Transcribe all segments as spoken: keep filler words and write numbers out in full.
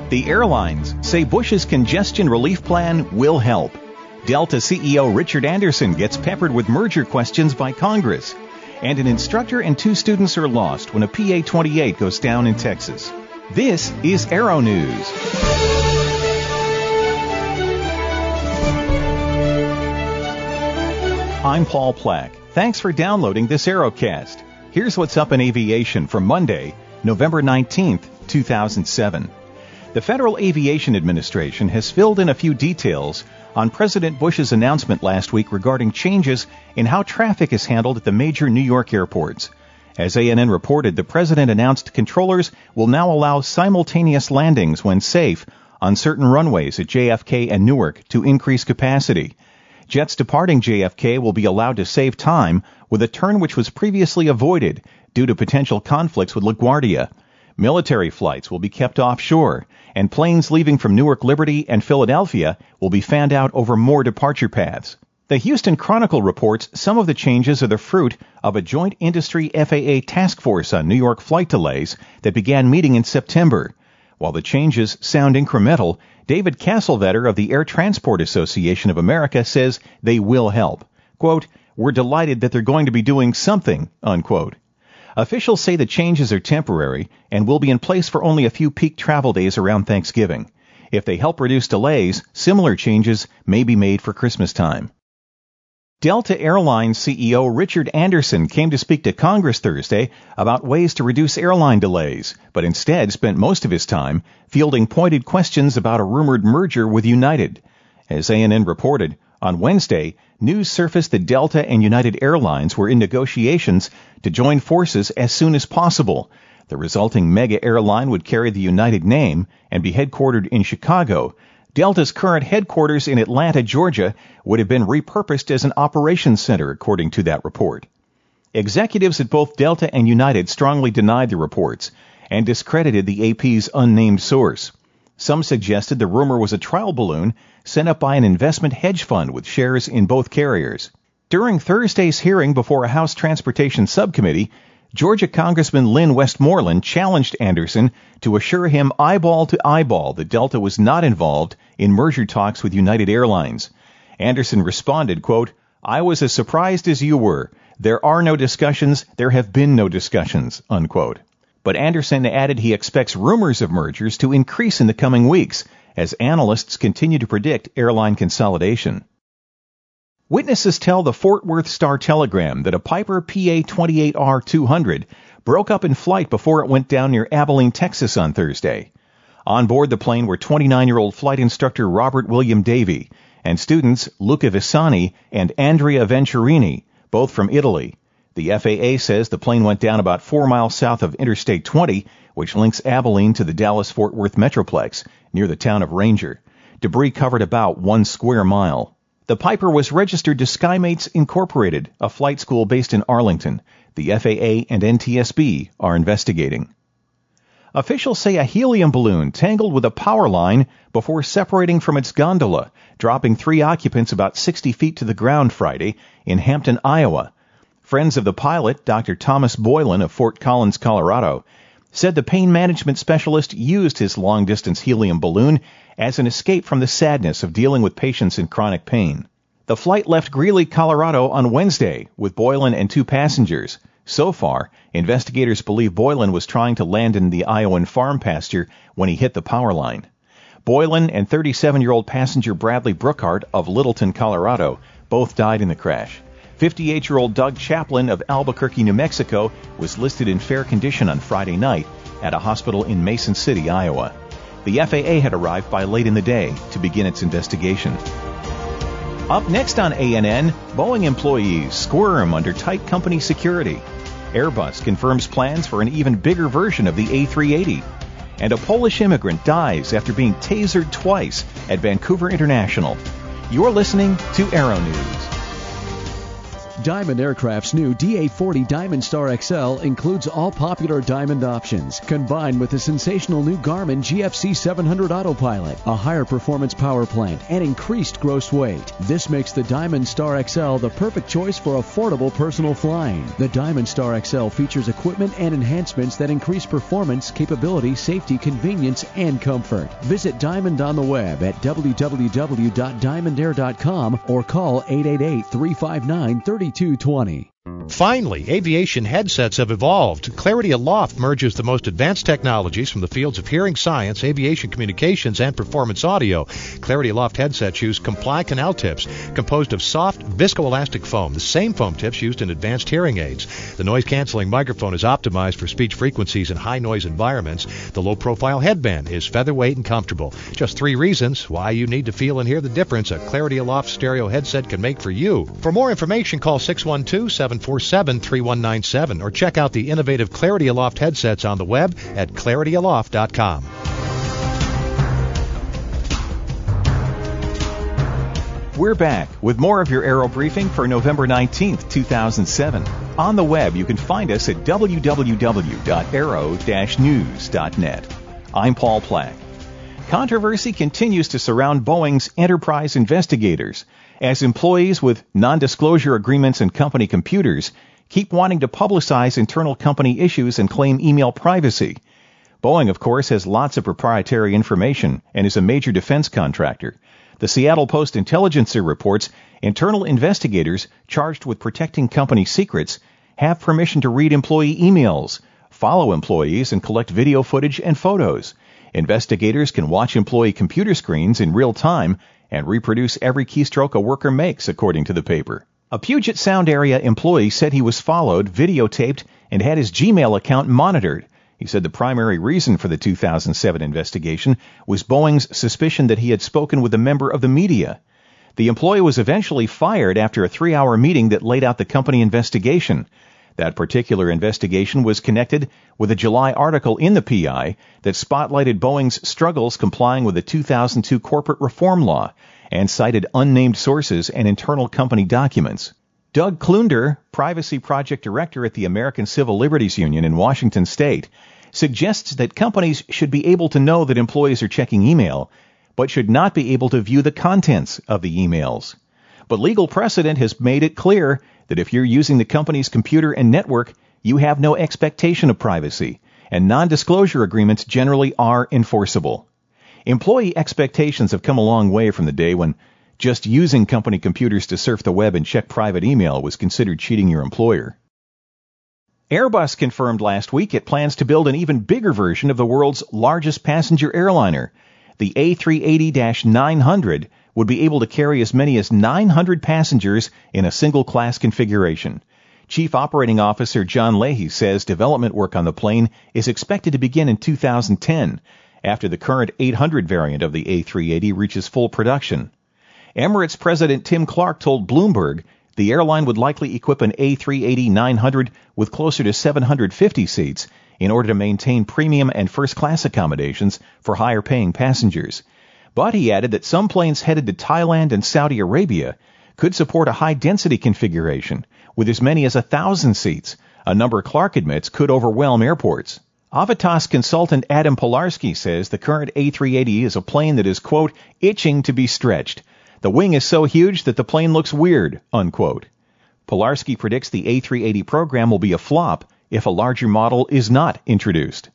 The airlines say Bush's congestion relief plan will help. Delta C E O Richard Anderson gets peppered with merger questions by Congress. And an instructor and two students are lost when a P A twenty-eight goes down in Texas. This is Aero News. I'm Paul Plack. Thanks for downloading this Aerocast. Here's what's up in aviation for Monday, November nineteenth, two thousand seven. The Federal Aviation Administration has filled in a few details on President Bush's announcement last week regarding changes in how traffic is handled at the major New York airports. As A N N reported, the president announced controllers will now allow simultaneous landings when safe on certain runways at J F K and Newark to increase capacity. Jets departing J F K will be allowed to save time with a turn which was previously avoided due to potential conflicts with LaGuardia. Military flights will be kept offshore, and planes leaving from Newark Liberty and Philadelphia will be fanned out over more departure paths. The Houston Chronicle reports some of the changes are the fruit of a joint industry F A A task force on New York flight delays that began meeting in September. While the changes sound incremental, David Castlevetter of the Air Transport Association of America says they will help. Quote, "We're delighted that they're going to be doing something," unquote. Officials say the changes are temporary and will be in place for only a few peak travel days around Thanksgiving. If they help reduce delays, similar changes may be made for Christmas time. Delta Airlines C E O Richard Anderson came to speak to Congress Thursday about ways to reduce airline delays, but instead spent most of his time fielding pointed questions about a rumored merger with United. As A N N reported, on Wednesday, news surfaced that Delta and United Airlines were in negotiations to join forces as soon as possible. The resulting mega airline would carry the United name and be headquartered in Chicago. Delta's current headquarters in Atlanta, Georgia, would have been repurposed as an operations center, according to that report. Executives at both Delta and United strongly denied the reports and discredited the A P's unnamed source. Some suggested the rumor was a trial balloon sent up by an investment hedge fund with shares in both carriers. During Thursday's hearing before a House Transportation Subcommittee, Georgia Congressman Lynn Westmoreland challenged Anderson to assure him eyeball to eyeball that Delta was not involved in merger talks with United Airlines. Anderson responded, quote, "I was as surprised as you were. There are no discussions. There have been no discussions," unquote. But Anderson added he expects rumors of mergers to increase in the coming weeks as analysts continue to predict airline consolidation. Witnesses tell the Fort Worth Star-Telegram that a Piper P A twenty-eight R two hundred broke up in flight before it went down near Abilene, Texas on Thursday. On board the plane were twenty-nine-year-old flight instructor Robert William Davey and students Luca Visani and Andrea Venturini, both from Italy. The F A A says the plane went down about four miles south of Interstate twenty, which links Abilene to the Dallas-Fort Worth Metroplex, near the town of Ranger. Debris covered about one square mile. The Piper was registered to SkyMates Incorporated, a flight school based in Arlington. The F A A and N T S B are investigating. Officials say a helium balloon tangled with a power line before separating from its gondola, dropping three occupants about sixty feet to the ground Friday in Hampton, Iowa. Friends of the pilot, Doctor Thomas Boylan of Fort Collins, Colorado, said the pain management specialist used his long-distance helium balloon as an escape from the sadness of dealing with patients in chronic pain. The flight left Greeley, Colorado on Wednesday with Boylan and two passengers. So far, investigators believe Boylan was trying to land in the Iowan farm pasture when he hit the power line. Boylan and thirty-seven-year-old passenger Bradley Brookhart of Littleton, Colorado, both died in the crash. fifty-eight-year-old Doug Chaplin of Albuquerque, New Mexico, was listed in fair condition on Friday night at a hospital in Mason City, Iowa. The F A A had arrived by late in the day to begin its investigation. Up next on A N N, Boeing employees squirm under tight company security. Airbus confirms plans for an even bigger version of the A three eighty. And a Polish immigrant dies after being tasered twice at Vancouver International. You're listening to Aero News. Diamond Aircraft's new D A forty Diamond Star X L includes all popular Diamond options, combined with the sensational new Garmin G F C seven hundred Autopilot, a higher performance power plant, and increased gross weight. This makes the Diamond Star X L the perfect choice for affordable personal flying. The Diamond Star X L features equipment and enhancements that increase performance, capability, safety, convenience, and comfort. Visit Diamond on the web at w w w dot diamond air dot com or call eight eight eight, three five nine, three two two zero. Finally, aviation headsets have evolved. Clarity Aloft merges the most advanced technologies from the fields of hearing science, aviation communications, and performance audio. Clarity Aloft headsets use Comply canal tips composed of soft, viscoelastic foam, the same foam tips used in advanced hearing aids. The noise-canceling microphone is optimized for speech frequencies in high-noise environments. The low-profile headband is featherweight and comfortable. Just three reasons why you need to feel and hear the difference a Clarity Aloft stereo headset can make for you. For more information, call six one two, seven four seven, three one nine seven or check out the innovative Clarity Aloft headsets on the web at clarity aloft dot com. We're back with more of your Aero Briefing for November nineteenth, two thousand seven. On the web, you can find us at w w w dot aero dash news dot net. I'm Paul Plack. Controversy continues to surround Boeing's enterprise investigators as employees with non-disclosure agreements and company computers keep wanting to publicize internal company issues and claim email privacy. Boeing, of course, has lots of proprietary information and is a major defense contractor. The Seattle Post-Intelligencer reports internal investigators charged with protecting company secrets have permission to read employee emails, follow employees, and collect video footage and photos. Investigators can watch employee computer screens in real time and reproduce every keystroke a worker makes, according to the paper. A Puget Sound area employee said he was followed, videotaped, and had his Gmail account monitored. He said the primary reason for the two thousand seven investigation was Boeing's suspicion that he had spoken with a member of the media. The employee was eventually fired after a three-hour meeting that laid out the company investigation. That particular investigation was connected with a July article in the P I that spotlighted Boeing's struggles complying with the two thousand two corporate reform law and cited unnamed sources and internal company documents. Doug Klunder, Privacy Project Director at the American Civil Liberties Union in Washington State, suggests that companies should be able to know that employees are checking email, but should not be able to view the contents of the emails. But legal precedent has made it clear that if you're using the company's computer and network, you have no expectation of privacy, and non-disclosure agreements generally are enforceable. Employee expectations have come a long way from the day when just using company computers to surf the web and check private email was considered cheating your employer. Airbus confirmed last week it plans to build an even bigger version of the world's largest passenger airliner. The A three eighty nine hundred would be able to carry as many as nine hundred passengers in a single-class configuration. Chief Operating Officer John Leahy says development work on the plane is expected to begin in two thousand ten, after the current eight hundred variant of the A three eighty reaches full production. Emirates President Tim Clark told Bloomberg the airline would likely equip an A three eighty nine hundred with closer to seven hundred fifty seats in order to maintain premium and first-class accommodations for higher-paying passengers. But he added that some planes headed to Thailand and Saudi Arabia could support a high-density configuration with as many as one thousand seats, a number Clark admits could overwhelm airports. Avitas consultant Adam Polarski says the current A three eighty is a plane that is, quote, itching to be stretched. The wing is so huge that the plane looks weird, unquote. Polarski predicts the A three eighty program will be a flop if a larger model is not introduced.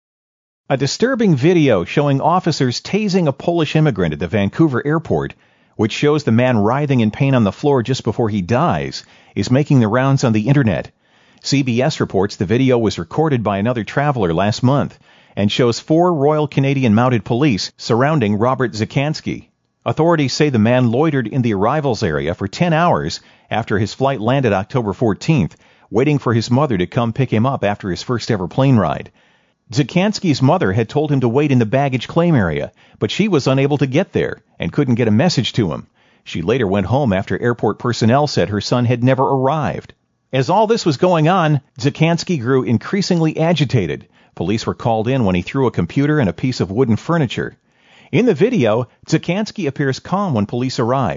A disturbing video showing officers tasing a Polish immigrant at the Vancouver airport, which shows the man writhing in pain on the floor just before he dies, is making the rounds on the internet. C B S reports the video was recorded by another traveler last month and shows four Royal Canadian Mounted Police surrounding Robert Zikansky. Authorities say the man loitered in the arrivals area for ten hours after his flight landed October fourteenth, waiting for his mother to come pick him up after his first ever plane ride. Zikansky's mother had told him to wait in the baggage claim area, but she was unable to get there and couldn't get a message to him. She later went home after airport personnel said her son had never arrived. As all this was going on, Zikansky grew increasingly agitated. Police were called in when he threw a computer and a piece of wooden furniture. In the video, Zikansky appears calm when police arrive.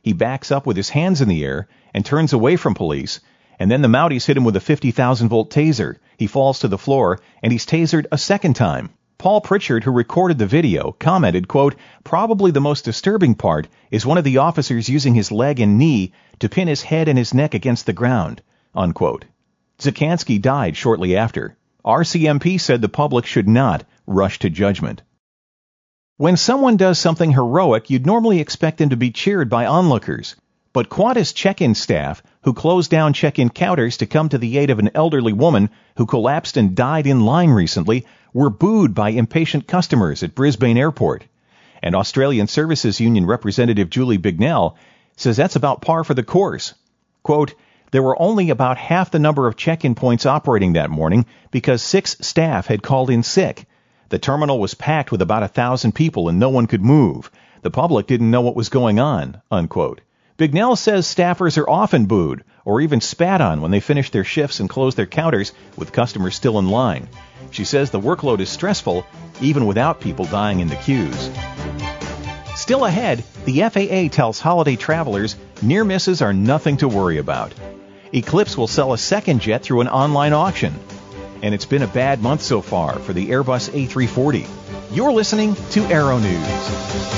He backs up with his hands in the air and turns away from police, and then the Mounties hit him with a fifty thousand volt taser. He falls to the floor, and he's tasered a second time. Paul Pritchard, who recorded the video, commented, quote, "Probably the most disturbing part is one of the officers using his leg and knee to pin his head and his neck against the ground," unquote. Zakansky died shortly after. R C M P said the public should not rush to judgment. When someone does something heroic, you'd normally expect them to be cheered by onlookers. But Qantas check-in staff, who closed down check-in counters to come to the aid of an elderly woman who collapsed and died in line recently, were booed by impatient customers at Brisbane Airport. And Australian Services Union Representative Julie Bignell says that's about par for the course. Quote, "There were only about half the number of check-in points operating that morning because six staff had called in sick. The terminal was packed with about a thousand people and no one could move. The public didn't know what was going on," unquote. Bignell says staffers are often booed or even spat on when they finish their shifts and close their counters with customers still in line. She says the workload is stressful even without people dying in the queues. Still ahead, the F A A tells holiday travelers near misses are nothing to worry about. Eclipse will sell a second jet through an online auction. And it's been a bad month so far for the Airbus A three forty. You're listening to Aero News.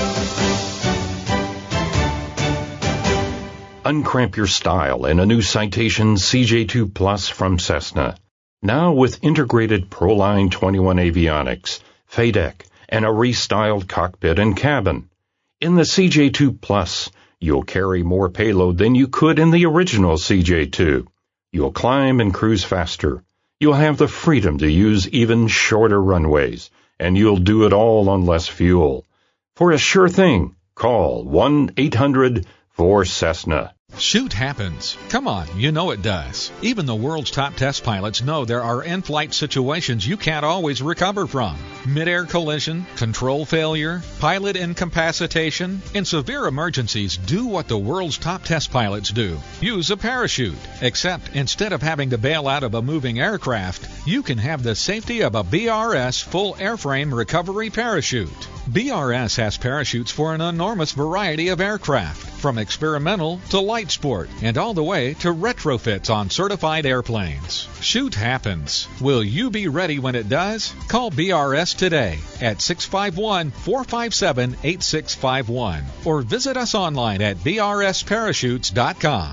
Uncramp your style in a new Citation C J two Plus from Cessna. Now with integrated Proline twenty-one avionics, F A D E C, and a restyled cockpit and cabin. In the C J two Plus, you'll carry more payload than you could in the original C J two. You'll climb and cruise faster. You'll have the freedom to use even shorter runways, and you'll do it all on less fuel. For a sure thing, call one eight hundred four Cessna. Shoot happens. Come on, you know it does. Even the world's top test pilots know there are in-flight situations you can't always recover from. Mid-air collision, control failure, pilot incapacitation. In severe emergencies, do what the world's top test pilots do. Use a parachute. Except instead of having to bail out of a moving aircraft, you can have the safety of a B R S full airframe recovery parachute. B R S has parachutes for an enormous variety of aircraft, from experimental to light sport, and all the way to retrofits on certified airplanes. Shoot happens. Will you be ready when it does? Call B R S today at six five one, four five seven, eight six five one or visit us online at b r s parachutes dot com.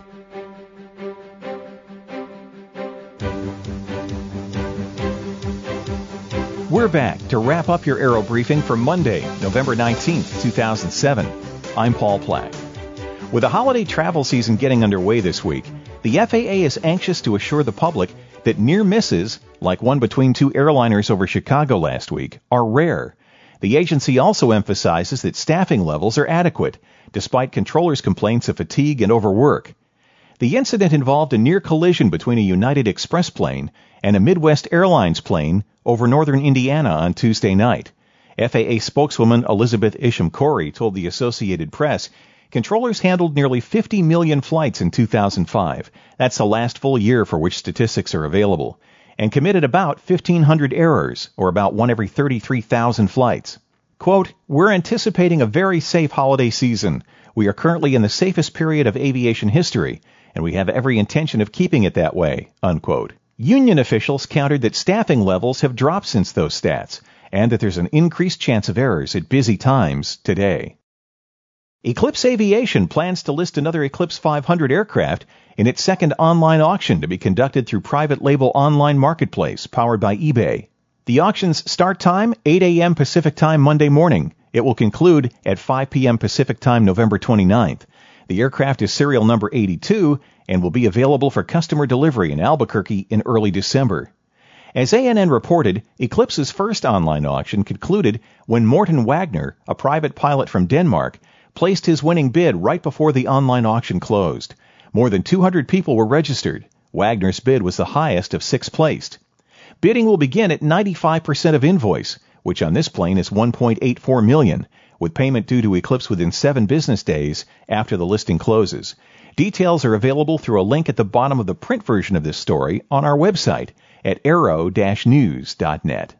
We're back to wrap up your Aero Briefing for Monday, November nineteenth, two thousand seven. I'm Paul Plack. With the holiday travel season getting underway this week, the F A A is anxious to assure the public that near misses, like one between two airliners over Chicago last week, are rare. The agency also emphasizes that staffing levels are adequate, despite controllers' complaints of fatigue and overwork. The incident involved a near collision between a United Express plane and a Midwest Airlines plane over northern Indiana on Tuesday night. F A A spokeswoman Elizabeth Isham Corey told the Associated Press controllers handled nearly fifty million flights in two thousand five. That's the last full year for which statistics are available, and committed about fifteen hundred errors, or about one every thirty-three thousand flights. Quote, "We're anticipating a very safe holiday season. We are currently in the safest period of aviation history, and we have every intention of keeping it that way," unquote. Union officials countered that staffing levels have dropped since those stats, and that there's an increased chance of errors at busy times today. Eclipse Aviation plans to list another Eclipse five hundred aircraft in its second online auction to be conducted through private label online marketplace powered by eBay. The auction's start time, eight a.m. Pacific Time Monday morning. It will conclude at five p.m. Pacific Time November twenty-ninth. The aircraft is serial number eighty-two and will be available for customer delivery in Albuquerque in early December. As A N N reported, Eclipse's first online auction concluded when Morten Wagner, a private pilot from Denmark, placed his winning bid right before the online auction closed. More than two hundred people were registered. Wagner's bid was the highest of six placed. Bidding will begin at ninety-five percent of invoice, which on this plane is one point eight four million dollars, with payment due to Eclipse within seven business days after the listing closes. Details are available through a link at the bottom of the print version of this story on our website at aero dash news dot net.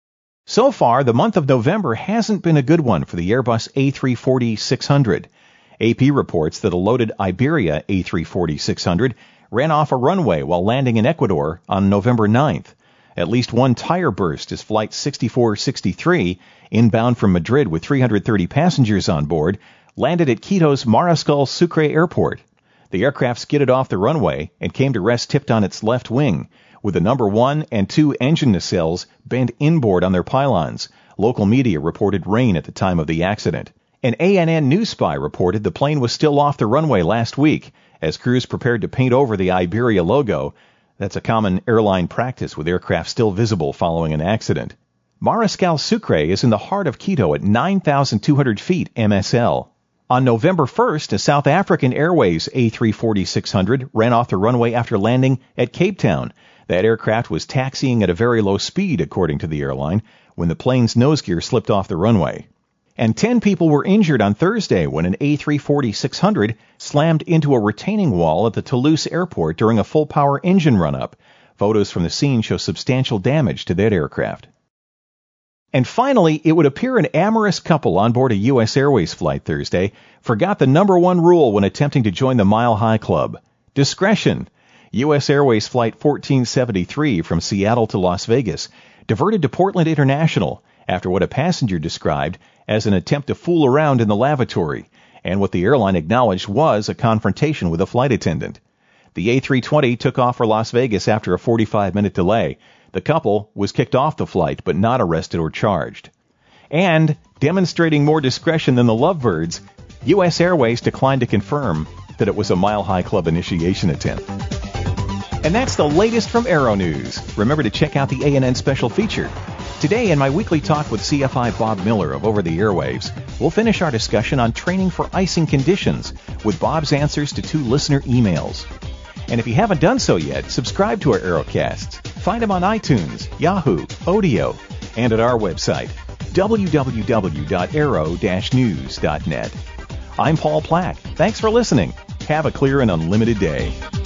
So far, the month of November hasn't been a good one for the Airbus A three forty six hundred. A P reports that a loaded Iberia A three forty six hundred ran off a runway while landing in Ecuador on November ninth. At least one tire burst as Flight sixty-four sixty-three, inbound from Madrid with three hundred thirty passengers on board, landed at Quito's Mariscal Sucre Airport. The aircraft skidded off the runway and came to rest tipped on its left wing, with the number one and two engine nacelles bent inboard on their pylons. Local media reported rain at the time of the accident. An A N N news spy reported the plane was still off the runway last week as crews prepared to paint over the Iberia logo. That's a common airline practice with aircraft still visible following an accident. Mariscal Sucre is in the heart of Quito at nine thousand two hundred feet M S L. On November first, a South African Airways A three forty six hundred ran off the runway after landing at Cape Town. That aircraft was taxiing at a very low speed, according to the airline, when the plane's nose gear slipped off the runway. And ten people were injured on Thursday when an A three forty six hundred slammed into a retaining wall at the Toulouse airport during a full-power engine run-up. Photos from the scene show substantial damage to that aircraft. And finally, it would appear an amorous couple on board a U S Airways flight Thursday forgot the number one rule when attempting to join the Mile High Club: discretion. U S Airways Flight fourteen seventy-three from Seattle to Las Vegas diverted to Portland International after what a passenger described as an attempt to fool around in the lavatory, and what the airline acknowledged was a confrontation with a flight attendant. The A three twenty took off for Las Vegas after a forty-five minute delay. The couple was kicked off the flight but not arrested or charged. And, demonstrating more discretion than the Lovebirds, U S Airways declined to confirm that it was a Mile High Club initiation attempt. And that's the latest from Aero News. Remember to check out the A N N special feature. Today, in my weekly talk with C F I Bob Miller of Over the Airwaves, we'll finish our discussion on training for icing conditions with Bob's answers to two listener emails. And if you haven't done so yet, subscribe to our Aerocasts. Find them on iTunes, Yahoo, Odeo, and at our website, w w w dot aero dash news dot net. I'm Paul Plack. Thanks for listening. Have a clear and unlimited day.